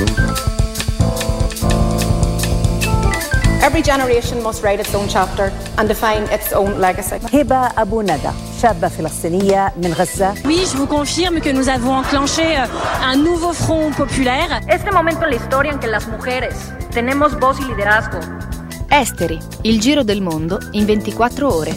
Every generation must write its own chapter and define its own legacy. هبة أبو ندى شابة فلسطينية من غزة. Oui, je vous confirme que nous avons enclenché un nouveau front populaire. Este momento en la historia en que las mujeres tenemos voz y liderazgo. Esteri, il giro del mondo in 24 ore.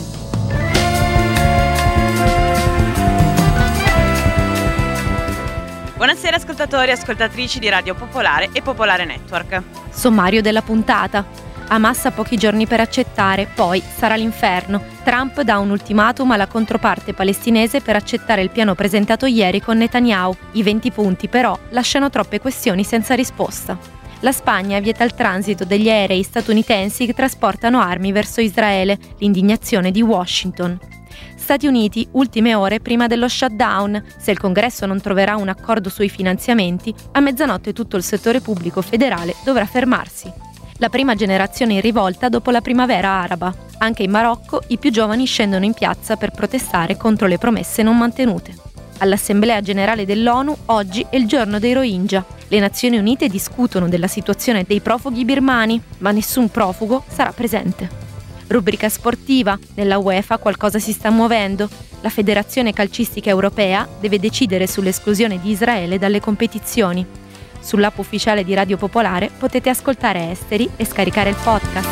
Buonasera ascoltatori e ascoltatrici di Radio Popolare e Popolare Network. Sommario della puntata. Hamas ha pochi giorni per accettare, poi sarà l'inferno. Trump dà un ultimatum alla controparte palestinese per accettare il piano presentato ieri con Netanyahu. I 20 punti però lasciano troppe questioni senza risposta. La Spagna vieta il transito degli aerei statunitensi che trasportano armi verso Israele, l'indignazione di Washington. Stati Uniti, ultime ore prima dello shutdown. Se il Congresso non troverà un accordo sui finanziamenti, a mezzanotte tutto il settore pubblico federale dovrà fermarsi. La prima generazione in rivolta dopo la primavera araba. Anche in Marocco i più giovani scendono in piazza per protestare contro le promesse non mantenute. All'Assemblea Generale dell'ONU oggi è il giorno dei Rohingya. Le Nazioni Unite discutono della situazione dei profughi birmani, ma nessun profugo sarà presente. Rubrica sportiva. Nella UEFA qualcosa si sta muovendo. La Federazione Calcistica Europea deve decidere sull'esclusione di Israele dalle competizioni. Sull'app ufficiale di Radio Popolare potete ascoltare Esteri e scaricare il podcast.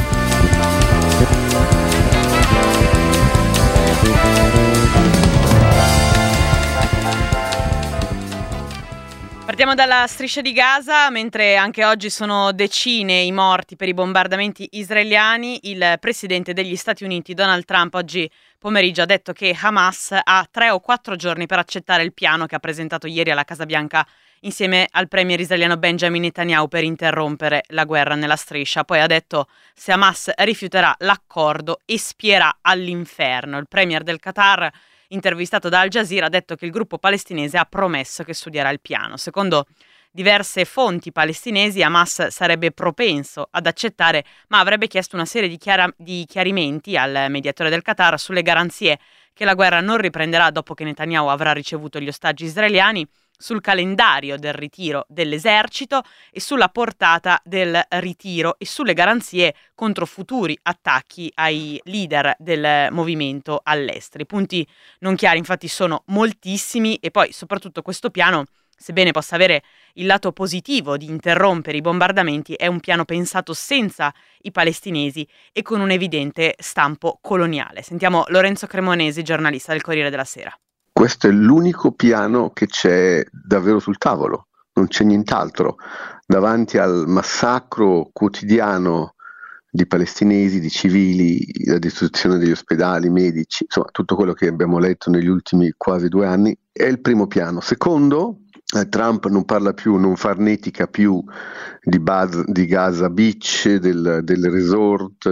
Partiamo dalla striscia di Gaza. Mentre anche oggi sono decine i morti per i bombardamenti israeliani, il presidente degli Stati Uniti Donald Trump oggi pomeriggio ha detto che Hamas ha 3 o 4 giorni per accettare il piano che ha presentato ieri alla Casa Bianca insieme al premier israeliano Benjamin Netanyahu per interrompere la guerra nella striscia. Poi ha detto: se Hamas rifiuterà l'accordo espierà all'inferno. Il premier del Qatar, intervistato da Al Jazeera, ha detto che il gruppo palestinese ha promesso che studierà il piano. Secondo diverse fonti palestinesi, Hamas sarebbe propenso ad accettare, ma avrebbe chiesto una serie di chiarimenti al mediatore del Qatar sulle garanzie che la guerra non riprenderà dopo che Netanyahu avrà ricevuto gli ostaggi israeliani, sul calendario del ritiro dell'esercito e sulla portata del ritiro e sulle garanzie contro futuri attacchi ai leader del movimento all'estero. I punti non chiari infatti sono moltissimi, e poi soprattutto questo piano, sebbene possa avere il lato positivo di interrompere i bombardamenti, è un piano pensato senza i palestinesi e con un evidente stampo coloniale. Sentiamo Lorenzo Cremonesi, giornalista del Corriere della Sera. Questo è l'unico piano che c'è davvero sul tavolo, non c'è nient'altro. Davanti al massacro quotidiano di palestinesi, di civili, la distruzione degli ospedali, medici, insomma tutto quello che abbiamo letto negli ultimi quasi 2 anni, è il primo piano. Secondo, Trump non parla più, non farnetica più di Gaza Beach, del resort,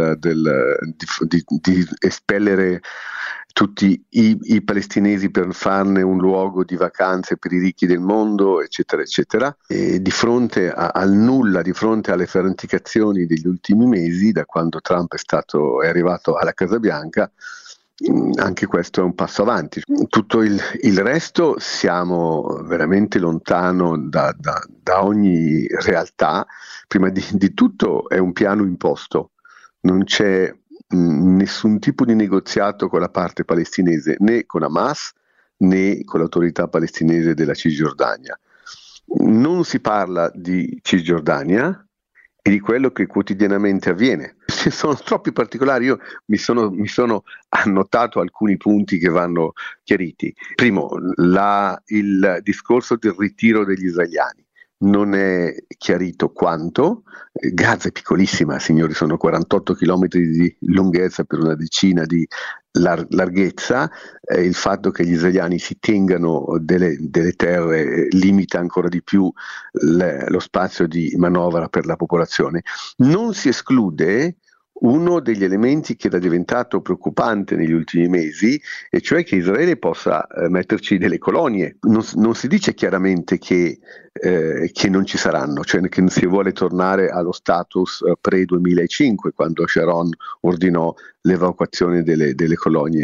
di espellere tutti i palestinesi per farne un luogo di vacanze per i ricchi del mondo, eccetera, eccetera. E di fronte al nulla, di fronte alle farneticazioni degli ultimi mesi, da quando Trump è arrivato alla Casa Bianca, anche questo è un passo avanti. Tutto il resto siamo veramente lontano da ogni realtà. Prima di tutto è un piano imposto, non c'è nessun tipo di negoziato con la parte palestinese, né con Hamas né con l'autorità palestinese della Cisgiordania. Non si parla di Cisgiordania e di quello che quotidianamente avviene. Ci sono troppi particolari, io mi sono annotato alcuni punti che vanno chiariti. Primo, il discorso del ritiro degli israeliani. Non è chiarito quanto. Gaza è piccolissima, signori, sono 48 chilometri di lunghezza per una decina di larghezza. Il fatto che gli israeliani si tengano delle terre limita ancora di più lo spazio di manovra per la popolazione. Non si esclude uno degli elementi che era diventato preoccupante negli ultimi mesi, e cioè che Israele possa metterci delle colonie. Non si dice chiaramente che non ci saranno, cioè che non si vuole tornare allo status pre-2005, quando Sharon ordinò l'evacuazione delle colonie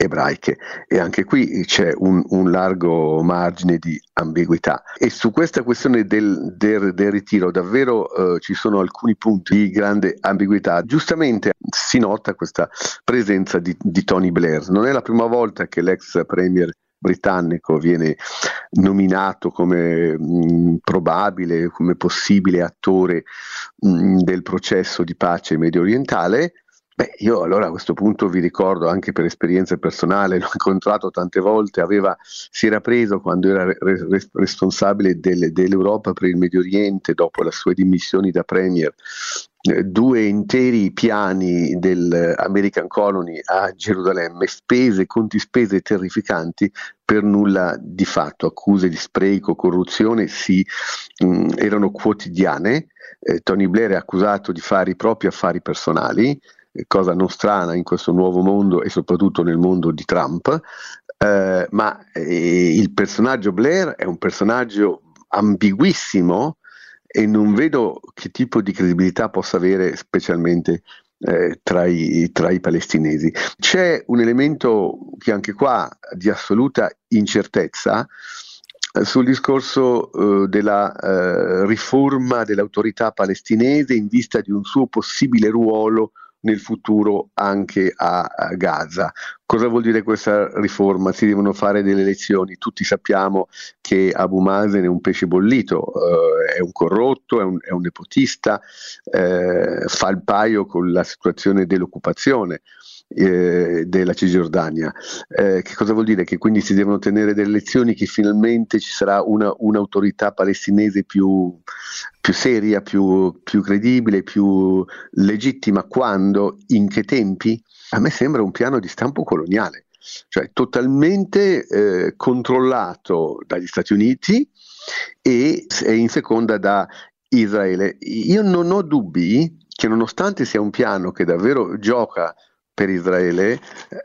ebraiche, e anche qui c'è un largo margine di ambiguità, e su questa questione del ritiro davvero ci sono alcuni punti di grande ambiguità. Giustamente si nota questa presenza di Tony Blair. Non è la prima volta che l'ex premier britannico viene nominato come probabile, come possibile attore del processo di pace medio orientale. Io allora a questo punto vi ricordo, anche per esperienza personale, l'ho incontrato tante volte, si era preso, quando era responsabile dell'Europa per il Medio Oriente, dopo le sue dimissioni da premier, 2 interi piani dell'American Colony a Gerusalemme, conti spese terrificanti per nulla di fatto. Accuse di spreco, corruzione erano quotidiane. Tony Blair è accusato di fare i propri affari personali, cosa non strana in questo nuovo mondo e soprattutto nel mondo di Trump, ma il personaggio Blair è un personaggio ambiguissimo e non vedo che tipo di credibilità possa avere, specialmente tra i palestinesi. C'è un elemento che anche qua di assoluta incertezza sul discorso della riforma dell'autorità palestinese in vista di un suo possibile ruolo nel futuro anche a Gaza. Cosa vuol dire questa riforma? Si devono fare delle elezioni. Tutti sappiamo che Abu Mazen è un pesce bollito, è un corrotto, è un nepotista, fa il paio con la situazione dell'occupazione della Cisgiordania. Che cosa vuol dire? Che quindi si devono tenere delle elezioni, che finalmente ci sarà un'autorità palestinese più seria, più credibile, più legittima. Quando? In che tempi? A me sembra un piano di stampo coloniale, cioè totalmente controllato dagli Stati Uniti e in seconda da Israele. Io non ho dubbi che, nonostante sia un piano che davvero gioca per Israele,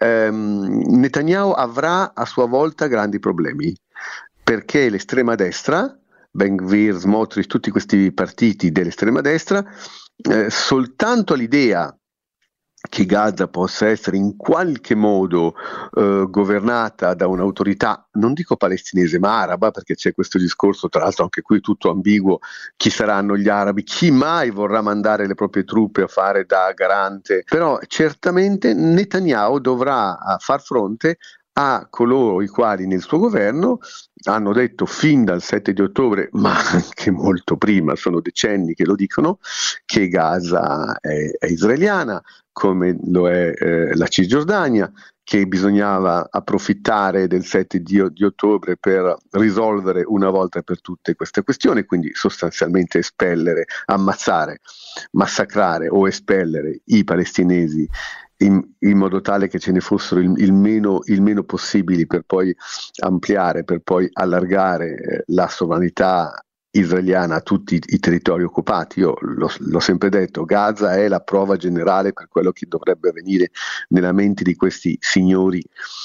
Netanyahu avrà a sua volta grandi problemi, perché l'estrema destra, Ben Gvir, Smotrich, tutti questi partiti dell'estrema destra, soltanto l'idea che Gaza possa essere in qualche modo governata da un'autorità, non dico palestinese ma araba, perché c'è questo discorso, tra l'altro anche qui tutto ambiguo, chi saranno gli arabi, chi mai vorrà mandare le proprie truppe a fare da garante, però certamente Netanyahu dovrà far fronte a coloro i quali nel suo governo hanno detto fin dal 7 di ottobre, ma anche molto prima, sono decenni che lo dicono, che Gaza è israeliana, come lo è la Cisgiordania, che bisognava approfittare del 7 di ottobre per risolvere una volta per tutte queste questioni, quindi sostanzialmente espellere, ammazzare, massacrare o espellere i palestinesi in modo tale che ce ne fossero il meno possibili, per poi ampliare, per poi allargare la sovranità israeliana a tutti i territori occupati. Io l'ho sempre detto, Gaza è la prova generale per quello che dovrebbe avvenire nella mente di questi signori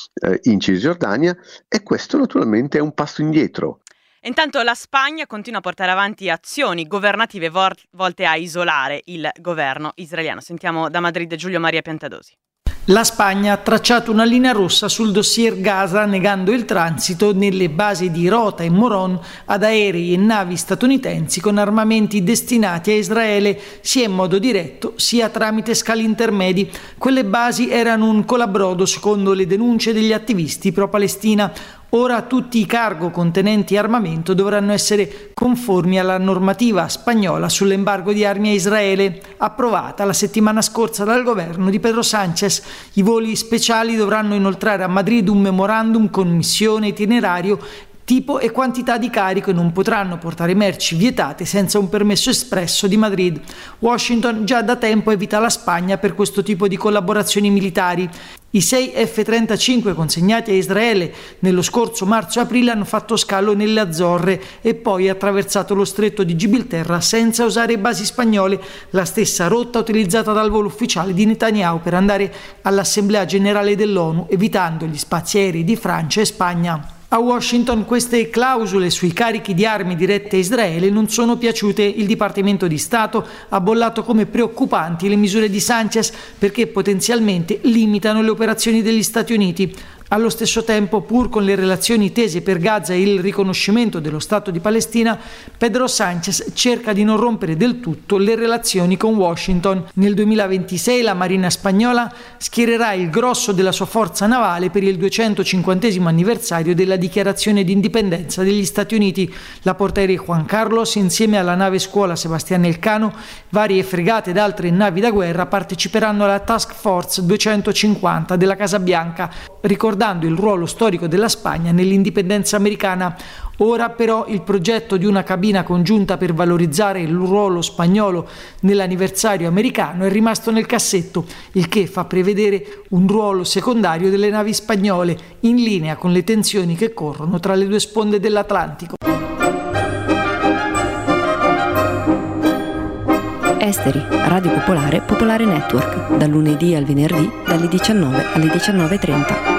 in Cisgiordania, e questo naturalmente è un passo indietro. Intanto la Spagna continua a portare avanti azioni governative volte a isolare il governo israeliano. Sentiamo da Madrid Giulio Maria Piantadosi. La Spagna ha tracciato una linea rossa sul dossier Gaza, negando il transito nelle basi di Rota e Moron ad aerei e navi statunitensi con armamenti destinati a Israele, sia in modo diretto sia tramite scali intermedi. Quelle basi erano un colabrodo, secondo le denunce degli attivisti pro-Palestina. Ora tutti i cargo contenenti armamento dovranno essere conformi alla normativa spagnola sull'embargo di armi a Israele, approvata la settimana scorsa dal governo di Pedro Sánchez. I voli speciali dovranno inoltrare a Madrid un memorandum con missione, itinerario, tipo e quantità di carico, e non potranno portare merci vietate senza un permesso espresso di Madrid. Washington già da tempo evita la Spagna per questo tipo di collaborazioni militari. I 6 F-35 consegnati a Israele nello scorso marzo-aprile hanno fatto scalo nelle Azzorre e poi attraversato lo stretto di Gibilterra senza usare basi spagnole, la stessa rotta utilizzata dal volo ufficiale di Netanyahu per andare all'Assemblea Generale dell'ONU, evitando gli spazi aerei di Francia e Spagna. A Washington queste clausole sui carichi di armi dirette a Israele non sono piaciute. Il Dipartimento di Stato ha bollato come preoccupanti le misure di Sanchez perché potenzialmente limitano le operazioni degli Stati Uniti. Allo stesso tempo, pur con le relazioni tese per Gaza e il riconoscimento dello Stato di Palestina, Pedro Sánchez cerca di non rompere del tutto le relazioni con Washington. Nel 2026 la Marina spagnola schiererà il grosso della sua forza navale per il 250° anniversario della dichiarazione di indipendenza degli Stati Uniti. La portaerei Juan Carlos, insieme alla nave scuola Sebastián Elcano, varie fregate ed altre navi da guerra parteciperanno alla Task Force 250 della Casa Bianca, ricordando il ruolo storico della Spagna nell'indipendenza americana. Ora però il progetto di una cabina congiunta per valorizzare il ruolo spagnolo nell'anniversario americano è rimasto nel cassetto, il che fa prevedere un ruolo secondario delle navi spagnole, in linea con le tensioni che corrono tra le due sponde dell'Atlantico. Esteri, Radio Popolare, Popolare Network, dal lunedì al venerdì, dalle 19 alle 19:30.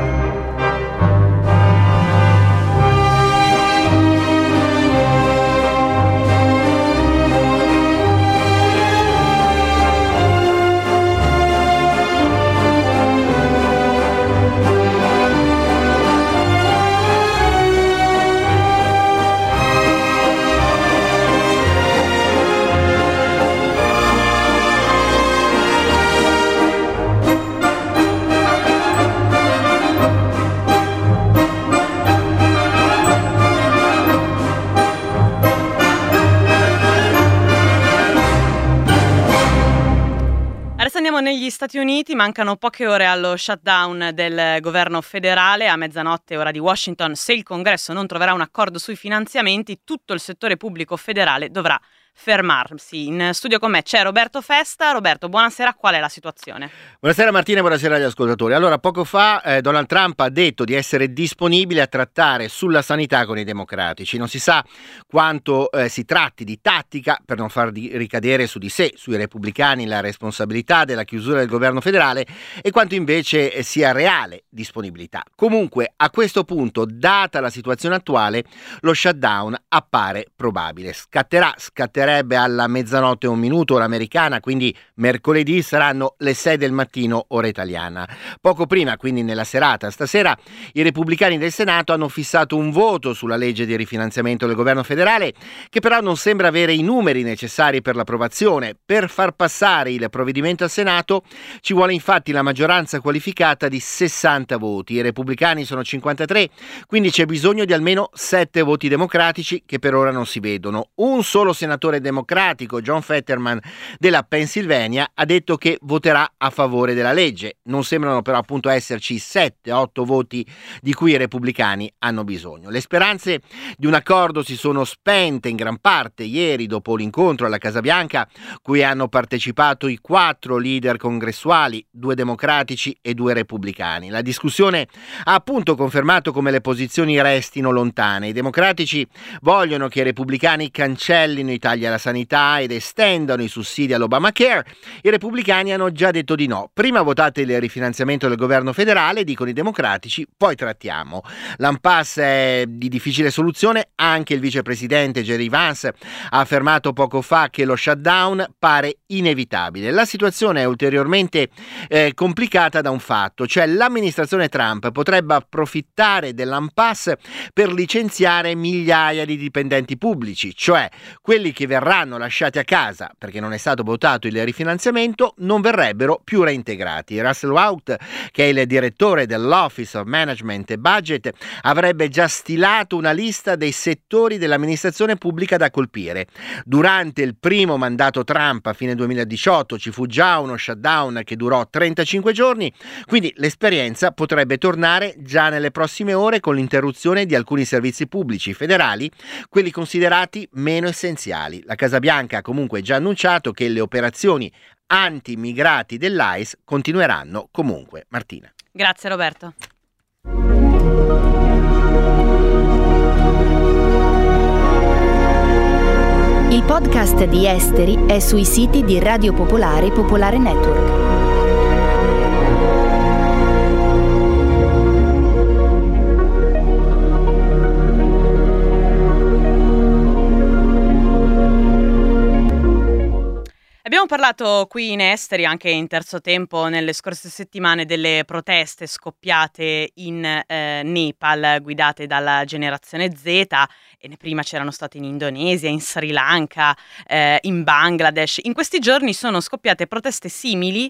Negli Stati Uniti mancano poche ore allo shutdown del governo federale. A mezzanotte ora di Washington, se il Congresso non troverà un accordo sui finanziamenti, tutto il settore pubblico federale dovrà fermarsi. In studio con me c'è Roberto Festa. Roberto, buonasera, qual è la situazione? Buonasera Martina e buonasera agli ascoltatori. Allora, poco fa Donald Trump ha detto di essere disponibile a trattare sulla sanità con i democratici. Non si sa quanto si tratti di tattica per non far ricadere su di sé, sui repubblicani, la responsabilità della chiusura del governo federale e quanto invece sia reale disponibilità. Comunque, a questo punto, data la situazione attuale, lo shutdown appare probabile. Scatterebbe alla mezzanotte e 1 minuto ora americana, quindi mercoledì saranno le 6 del mattino ora italiana. Poco prima, quindi nella serata stasera, i repubblicani del Senato hanno fissato un voto sulla legge di rifinanziamento del governo federale, che però non sembra avere i numeri necessari per l'approvazione. Per far passare il provvedimento al Senato ci vuole infatti la maggioranza qualificata di 60 voti. I repubblicani sono 53, quindi c'è bisogno di almeno 7 voti democratici che per ora non si vedono. Un solo senatore democratico, John Fetterman della Pennsylvania, ha detto che voterà a favore della legge. Non sembrano però appunto esserci 7-8 voti di cui i repubblicani hanno bisogno. Le speranze di un accordo si sono spente in gran parte ieri dopo l'incontro alla Casa Bianca, cui hanno partecipato i 4 leader congressuali, 2 democratici e 2 repubblicani. La discussione ha appunto confermato come le posizioni restino lontane. I democratici vogliono che i repubblicani cancellino i tagli alla sanità ed estendano i sussidi all'Obamacare. I repubblicani hanno già detto di no. Prima votate il rifinanziamento del governo federale, dicono i democratici, poi trattiamo. L'impasse è di difficile soluzione. Anche il vicepresidente Jerry Vance ha affermato poco fa che lo shutdown pare inevitabile. La situazione è ulteriormente complicata da un fatto, cioè l'amministrazione Trump potrebbe approfittare dell'impasse per licenziare migliaia di dipendenti pubblici, cioè quelli che verranno lasciati a casa perché non è stato votato il rifinanziamento non verrebbero più reintegrati. Russell Vought, che è il direttore dell'Office of Management e Budget, avrebbe già stilato una lista dei settori dell'amministrazione pubblica da colpire. Durante il primo mandato Trump a fine 2018 ci fu già uno shutdown che durò 35 giorni, quindi l'esperienza potrebbe tornare già nelle prossime ore con l'interruzione di alcuni servizi pubblici federali, quelli considerati meno essenziali. La Casa Bianca ha comunque già annunciato che le operazioni anti-immigrati dell'ICE continueranno comunque. Martina. Grazie Roberto. Il podcast di Esteri è sui siti di Radio Popolare e Popolare Network. Abbiamo parlato qui in Esteri, anche in terzo tempo, nelle scorse settimane, delle proteste scoppiate in Nepal, guidate dalla generazione Z, e prima c'erano state in Indonesia, in Sri Lanka, in Bangladesh. In questi giorni sono scoppiate proteste simili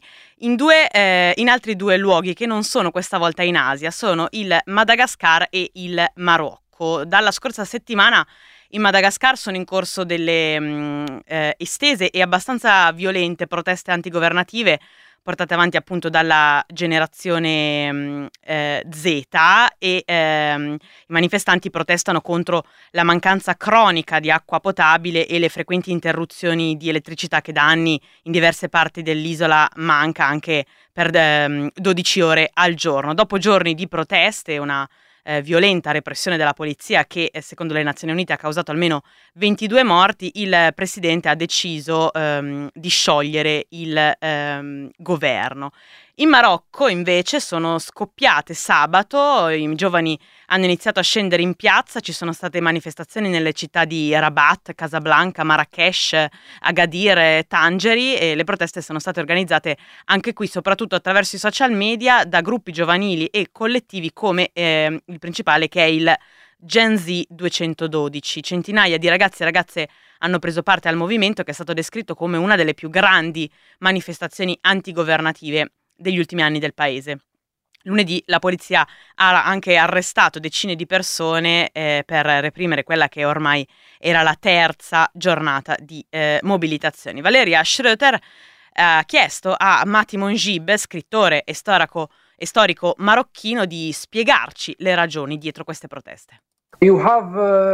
in altri due luoghi che non sono questa volta in Asia, sono il Madagascar e il Marocco. Dalla scorsa settimana in Madagascar sono in corso delle estese e abbastanza violente proteste antigovernative portate avanti appunto dalla generazione Z, e i manifestanti protestano contro la mancanza cronica di acqua potabile e le frequenti interruzioni di elettricità che da anni in diverse parti dell'isola manca anche per 12 ore al giorno. Dopo giorni di proteste, una violenta repressione della polizia che secondo le Nazioni Unite ha causato almeno 22 morti, il presidente ha deciso di sciogliere il governo. In Marocco invece sono scoppiate sabato, i giovani hanno iniziato a scendere in piazza, ci sono state manifestazioni nelle città di Rabat, Casablanca, Marrakech, Agadir, Tangeri, e le proteste sono state organizzate anche qui soprattutto attraverso i social media da gruppi giovanili e collettivi come il principale, che è il Gen Z 212. Centinaia di ragazzi e ragazze hanno preso parte al movimento, che è stato descritto come una delle più grandi manifestazioni antigovernative degli ultimi anni del paese. Lunedì la polizia ha anche arrestato decine di persone per reprimere quella che ormai era la terza giornata di mobilitazioni. Valeria Schröter ha chiesto a Mati Monjib, scrittore e storico marocchino, di spiegarci le ragioni dietro queste proteste. You have,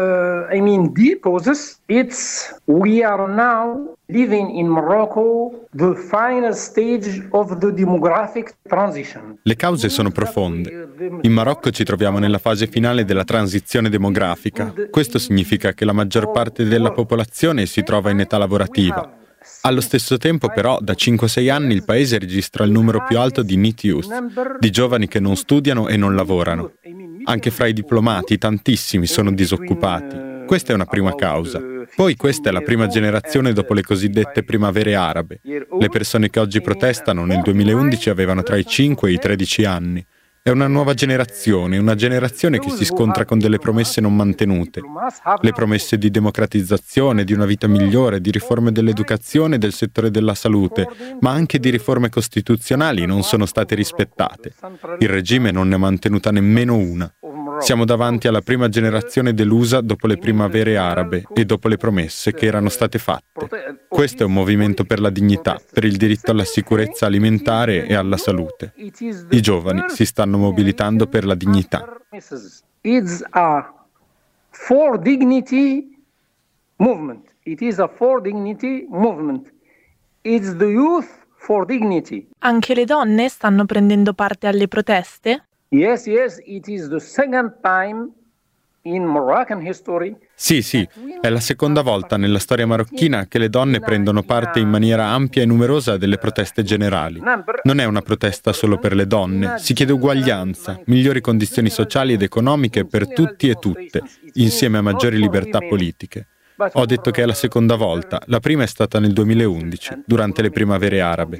the causes. We are now living in Morocco the final stage of the demographic transition. Le cause sono profonde. In Marocco ci troviamo nella fase finale della transizione demografica. Questo significa che la maggior parte della popolazione si trova in età lavorativa. Allo stesso tempo, però, da 5-6 anni il paese registra il numero più alto di NEET Youth, di giovani che non studiano e non lavorano. Anche fra i diplomati tantissimi sono disoccupati. Questa è una prima causa. Poi questa è la prima generazione dopo le cosiddette primavere arabe. Le persone che oggi protestano nel 2011 avevano tra i 5 e i 13 anni. È una nuova generazione, una generazione che si scontra con delle promesse non mantenute. Le promesse di democratizzazione, di una vita migliore, di riforme dell'educazione e del settore della salute, ma anche di riforme costituzionali non sono state rispettate. Il regime non ne ha mantenuta nemmeno una. Siamo davanti alla prima generazione delusa dopo le primavere arabe e dopo le promesse che erano state fatte. Questo è un movimento per la dignità, per il diritto alla sicurezza alimentare e alla salute. I giovani si stanno mobilitando per la dignità. It's a for dignity movement. It is a for dignity movement. It's the youth for dignity. Anche le donne stanno prendendo parte alle proteste? Yes, it is the second time in Moroccan history. Sì, è la seconda volta nella storia marocchina che le donne prendono parte in maniera ampia e numerosa delle proteste generali. Non è una protesta solo per le donne, si chiede uguaglianza, migliori condizioni sociali ed economiche per tutti e tutte, insieme a maggiori libertà politiche. Ho detto che è la seconda volta, la prima è stata nel 2011, durante le primavere arabe.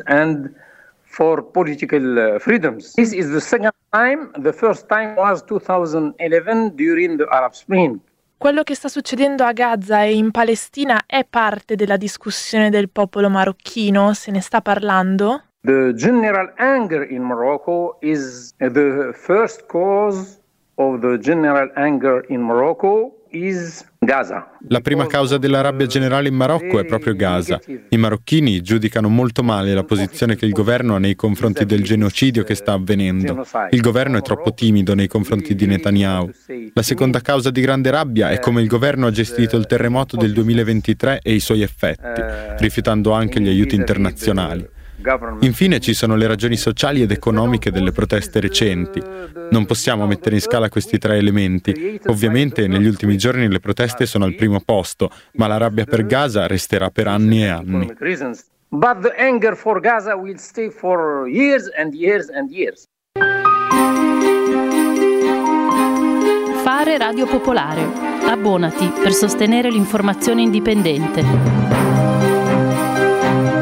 For political freedoms. This is the second time. The first time was 2011 during the Arab Spring. Quello che sta succedendo a Gaza e in Palestina è parte della discussione del popolo marocchino? Se ne sta parlando? The general anger in Morocco is the first cause of the general anger in Morocco is Gaza. La prima causa della rabbia generale in Marocco è proprio Gaza. I marocchini giudicano molto male la posizione che il governo ha nei confronti del genocidio che sta avvenendo. Il governo è troppo timido nei confronti di Netanyahu. La seconda causa di grande rabbia è come il governo ha gestito il terremoto del 2023 e i suoi effetti, rifiutando anche gli aiuti internazionali. Infine ci sono le ragioni sociali ed economiche delle proteste recenti. Non possiamo mettere in scala questi tre elementi. Ovviamente negli ultimi giorni le proteste sono al primo posto, ma la rabbia per Gaza resterà per anni e anni. But the anger for Gaza will stay for years and years and years. Fare Radio Popolare. Abbonati per sostenere l'informazione indipendente.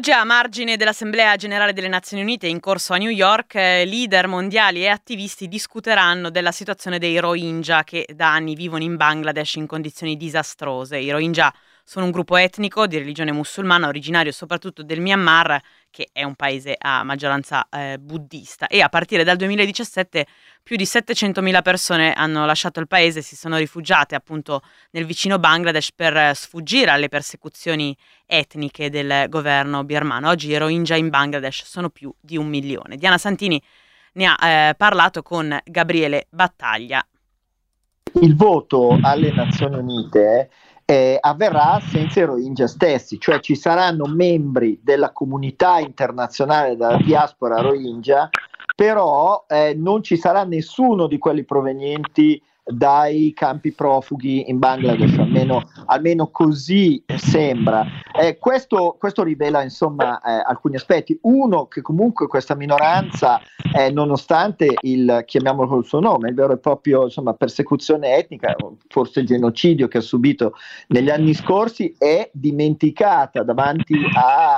Oggi, a margine dell'Assemblea Generale delle Nazioni Unite in corso a New York, leader mondiali e attivisti discuteranno della situazione dei Rohingya, che da anni vivono in Bangladesh in condizioni disastrose. I Rohingya sono un gruppo etnico di religione musulmana originario soprattutto del Myanmar, che è un paese a maggioranza buddista, e a partire dal 2017 più di 700.000 persone hanno lasciato il paese e si sono rifugiate appunto nel vicino Bangladesh per sfuggire alle persecuzioni etniche del governo birmano. Oggi i Rohingya in Bangladesh sono più di 1 milione. Diana Santini ne ha parlato con Gabriele Battaglia. Il voto alle Nazioni Unite avverrà senza i Rohingya stessi, cioè ci saranno membri della comunità internazionale della diaspora Rohingya, però non ci sarà nessuno di quelli provenienti dai campi profughi in Bangladesh, almeno così sembra. Questo rivela insomma alcuni aspetti. Uno, che comunque questa minoranza, nonostante chiamiamolo col suo nome, il vero e proprio persecuzione etnica, forse genocidio che ha subito negli anni scorsi, è dimenticata davanti a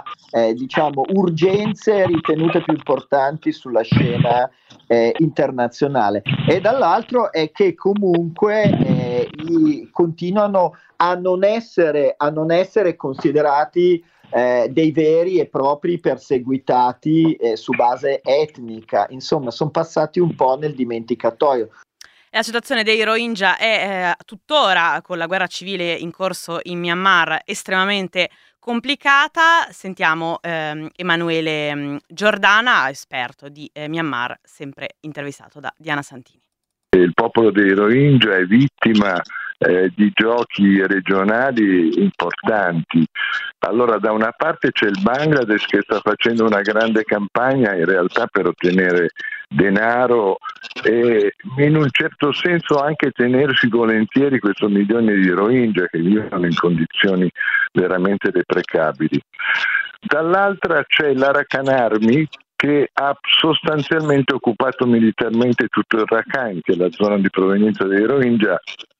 urgenze ritenute più importanti sulla scena internazionale, e dall'altro è che comunque continuano a non essere considerati dei veri e propri perseguitati su base etnica. Insomma, sono passati un po' nel dimenticatoio. La situazione dei Rohingya è tuttora, con la guerra civile in corso in Myanmar, estremamente complicata. Sentiamo Emanuele Giordana, esperto di Myanmar, sempre intervistato da Diana Santini. Il popolo dei Rohingya è vittima di giochi regionali importanti. Allora, da una parte c'è il Bangladesh che sta facendo una grande campagna in realtà per ottenere denaro e in un certo senso anche tenersi volentieri questo milione di Rohingya che vivono in condizioni veramente deprecabili. Dall'altra c'è l'Arakan Army, che ha sostanzialmente occupato militarmente tutto il Rakhine, che è la zona di provenienza dei Rohingya,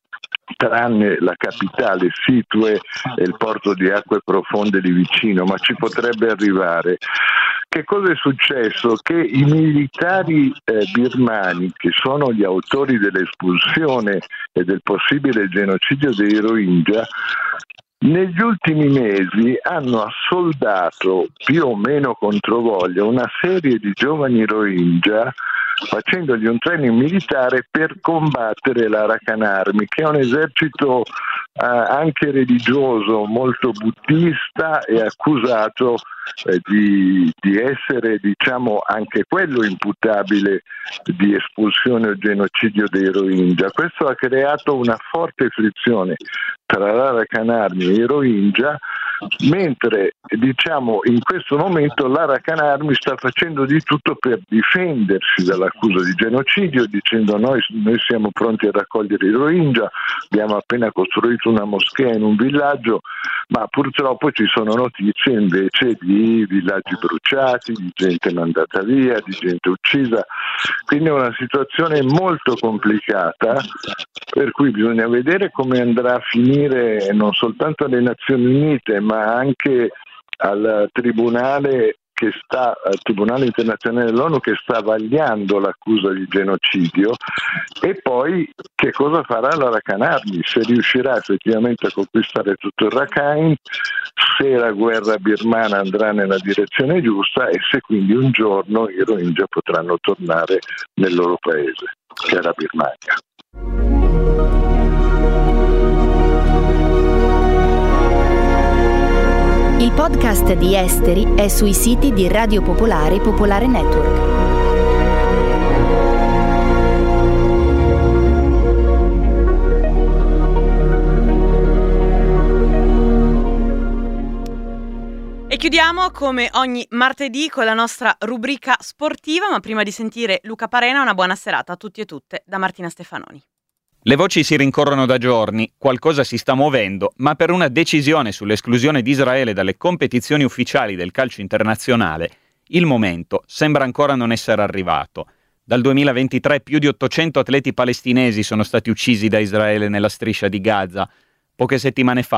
tranne la capitale Situe e il porto di acque profonde lì vicino, ma ci potrebbe arrivare. Che cosa è successo? Che i militari birmani, che sono gli autori dell'espulsione e del possibile genocidio dei Rohingya, negli ultimi mesi hanno assoldato più o meno controvoglia una serie di giovani Rohingya, facendogli un training militare per combattere l'Arakan Army, che è un esercito anche religioso molto buddista e accusato di essere, anche quello imputabile di espulsione o genocidio dei Rohingya. Questo ha creato una forte frizione tra l'Arakan Army e i Rohingya, mentre in questo momento l'Arakan Army sta facendo di tutto per difendersi dall'accusa di genocidio, dicendo noi siamo pronti a raccogliere i Rohingya, abbiamo appena costruito una moschea in un villaggio, ma purtroppo ci sono notizie invece di villaggi bruciati, di gente mandata via, di gente uccisa, quindi è una situazione molto complicata, per cui bisogna vedere come andrà a finire non soltanto alle Nazioni Unite ma anche al Tribunale internazionale dell'ONU che sta vagliando l'accusa di genocidio, e poi che cosa farà l'Arakan Army, se riuscirà effettivamente a conquistare tutto il Rakhine, se la guerra birmana andrà nella direzione giusta e se quindi un giorno i Rohingya potranno tornare nel loro paese, che è la Birmania. Il podcast di Esteri è sui siti di Radio Popolare e Popolare Network. E chiudiamo come ogni martedì con la nostra rubrica sportiva, ma prima di sentire Luca Parena, una buona serata a tutti e tutte da Martina Stefanoni. Le voci si rincorrono da giorni, qualcosa si sta muovendo, ma per una decisione sull'esclusione di Israele dalle competizioni ufficiali del calcio internazionale, il momento sembra ancora non essere arrivato. Dal 2023 più di 800 atleti palestinesi sono stati uccisi da Israele nella striscia di Gaza. Poche settimane fa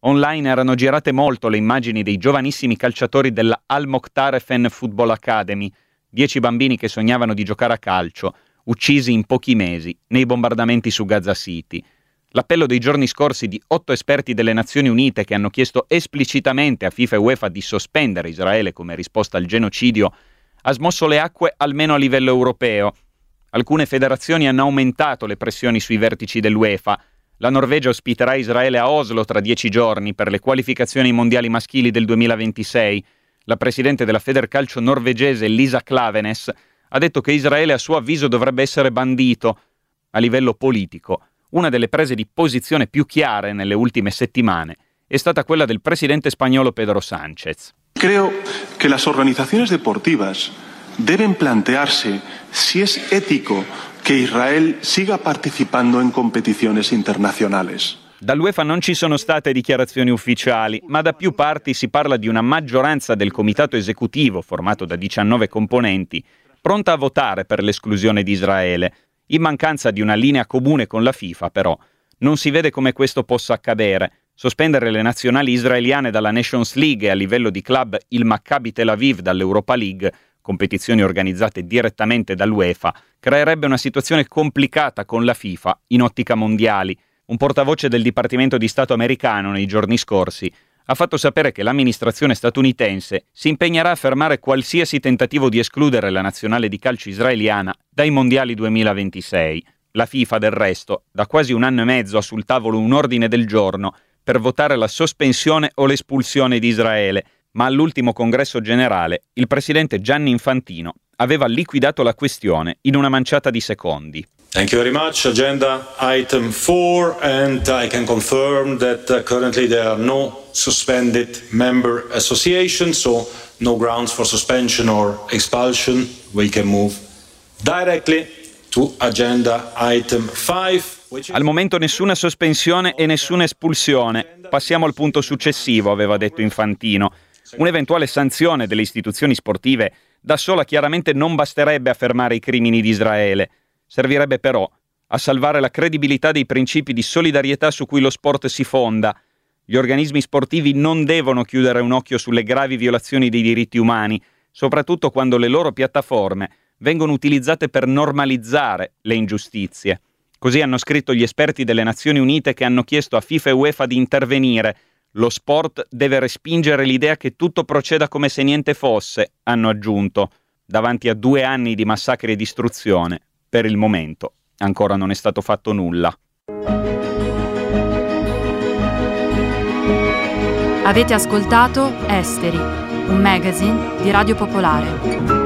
Online erano girate molto le immagini dei giovanissimi calciatori della Al-Mokhtar Fen Football Academy, 10 bambini che sognavano di giocare a calcio, uccisi in pochi mesi nei bombardamenti su Gaza City. L'appello dei giorni scorsi di 8 esperti delle Nazioni Unite che hanno chiesto esplicitamente a FIFA e UEFA di sospendere Israele come risposta al genocidio ha smosso le acque almeno a livello europeo. Alcune federazioni hanno aumentato le pressioni sui vertici dell'UEFA. La Norvegia ospiterà Israele a Oslo tra 10 giorni per le qualificazioni mondiali maschili del 2026. La presidente della Federcalcio norvegese Lisa Klavenes ha detto che Israele a suo avviso dovrebbe essere bandito. A livello politico, una delle prese di posizione più chiare nelle ultime settimane è stata quella del presidente spagnolo Pedro Sánchez. Creo que las organizaciones deportivas deben plantearse si es ético que Israel siga participando en competiciones internacionales. Dall'UEFA non ci sono state dichiarazioni ufficiali, ma da più parti si parla di una maggioranza del comitato esecutivo, formato da 19 componenti, pronta a votare per l'esclusione di Israele. In mancanza di una linea comune con la FIFA, però, non si vede come questo possa accadere. Sospendere le nazionali israeliane dalla Nations League e a livello di club il Maccabi Tel Aviv dall'Europa League, competizioni organizzate direttamente dall'UEFA, creerebbe una situazione complicata con la FIFA in ottica mondiali. Un portavoce del Dipartimento di Stato americano nei giorni scorsi ha fatto sapere che l'amministrazione statunitense si impegnerà a fermare qualsiasi tentativo di escludere la nazionale di calcio israeliana dai mondiali 2026. La FIFA, del resto, da quasi 1 anno e mezzo ha sul tavolo un ordine del giorno per votare la sospensione o l'espulsione di Israele, ma all'ultimo congresso generale il presidente Gianni Infantino aveva liquidato la questione in una manciata di secondi. Thank you very much. Agenda item 4, and I can confirm that currently there are no suspended member associations, so no grounds for suspension or expulsion. We can move directly to agenda item 5. Al momento nessuna sospensione e nessuna espulsione. Passiamo al punto successivo, aveva detto Infantino. Un'eventuale sanzione delle istituzioni sportive da sola chiaramente non basterebbe a fermare i crimini di Israele. Servirebbe però a salvare la credibilità dei principi di solidarietà su cui lo sport si fonda. Gli organismi sportivi non devono chiudere un occhio sulle gravi violazioni dei diritti umani, soprattutto quando le loro piattaforme vengono utilizzate per normalizzare le ingiustizie. Così hanno scritto gli esperti delle Nazioni Unite che hanno chiesto a FIFA e UEFA di intervenire. Lo sport deve respingere l'idea che tutto proceda come se niente fosse, hanno aggiunto. Davanti a 2 anni di massacri e distruzione, per il momento ancora non è stato fatto nulla. Avete ascoltato Esteri, un magazine di Radio Popolare.